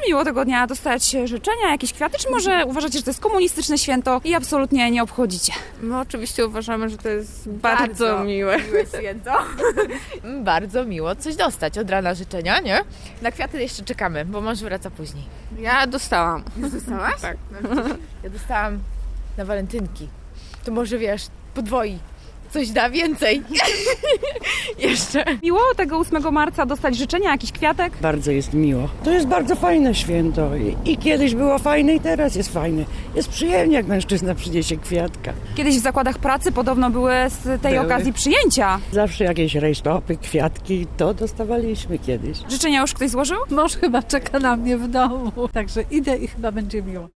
miło tego dnia dostać życzenia, jakieś kwiaty, czy może uważacie, że to jest komunistyczne święto i absolutnie nie obchodzicie? My oczywiście uważamy, że to jest bardzo miłe święto. Bardzo miło coś dostać od rana życzenia, nie? Na kwiaty jeszcze czekamy, bo mąż wraca później. Ja dostałam. Już dostałaś? Tak. Ja dostałam na walentynki. To może wiesz, podwoi. Coś da więcej. Jeszcze. Miło tego 8 marca dostać życzenia, jakiś kwiatek? Bardzo jest miło. To jest bardzo fajne święto i kiedyś było fajne i teraz jest fajne. Jest przyjemnie, jak mężczyzna przyniesie kwiatka. Kiedyś w zakładach pracy podobno były z tej okazji przyjęcia. Zawsze jakieś rajstopy, kwiatki, to dostawaliśmy kiedyś. Życzenia już ktoś złożył? Mąż chyba czeka na mnie w domu, także idę i chyba będzie miło.